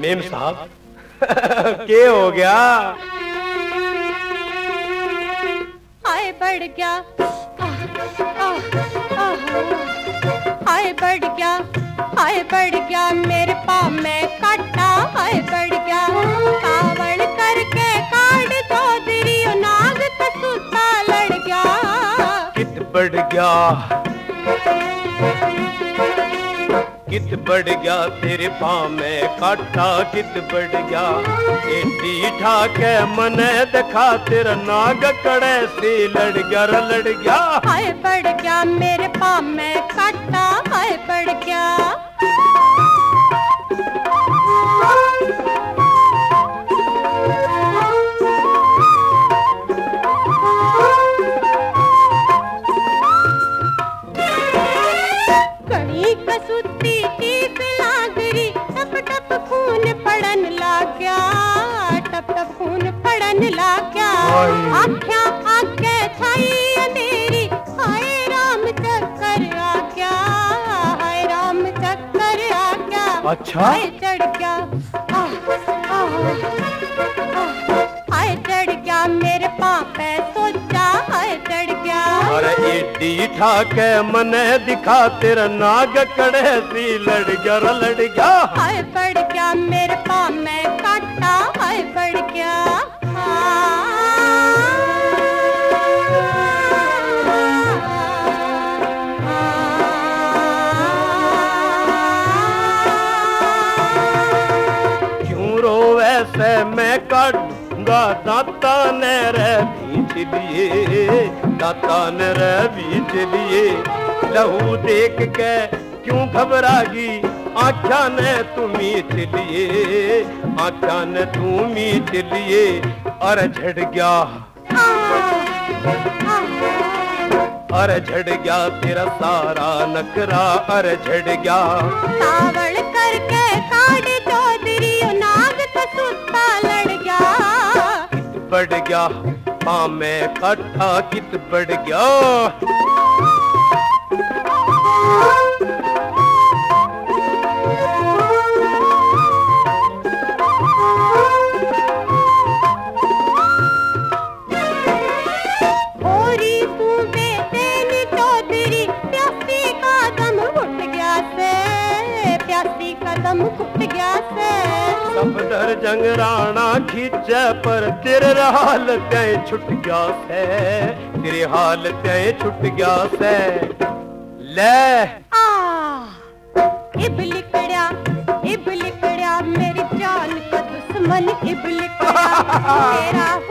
Ma'am साहब के हो गया? हाय बढ़ गया, हाय बढ़ गया, हाय बढ़ गया मेरे पाँव में काटा। हाय बढ़ गया कावड़ करके काट चौधरी नाग कसूता लड़ गया। कित बढ़ गया, कित बढ़ गया तेरे पाँव में काटा। कित बढ़ गया एडी ठाके मने दिखा तेरा नाग कड़े से लड़ गया लड़ गया। हाय बढ़ गया मेरे पाँव में काटा। हाय बढ़ गया कड़ी कसूती टीप लागरी टप टप खून पड़न लग गया। टप टप खून पड़न लग गया। आँखें आके छाई अंधेरी। हाय राम चक्कर आ गया। हाय राम चक्कर आ गया। अच्छा हाय चढ़ गया, हाय चढ़ गया मेरे पाँव पे सोचा। हाय चढ़ गया अरे एडी ठाके मने दिखा तेरा नाग कड़े सी लड़ गया लड़ गया। हाय बढ़ गया मेरे पाँव में काटा। हाय बढ़ गया क्यों रोवे से मैं काटूंगा दाता ने रे बीच लिए। दाता ने रे बीच लिए लहू देख के क्यों घबरागी। आख्या ने तुम्हें चलिए, आख्या ने तुम्हें चलिए। अरे झड़ गया, अरे झड़ गया तेरा सारा नखरा। अरे झड़ गया कावड़ करके काट चौधरी नाग कसूता लड़ गया। कित बढ़ गया पाँव में काटा। कित बढ़ गया होरी तू बेचैन चौधरी प्यासी का दम घुट गया से। प्यासी का दम घुट गया से। सब डर जंगराना खींचे पर तेरे हाल तय छुट गया से। तेरे हाल तय छुट गया से। ले इब लिकड़या मेरी जान का दुश्मन। इब लिकड़या तेरा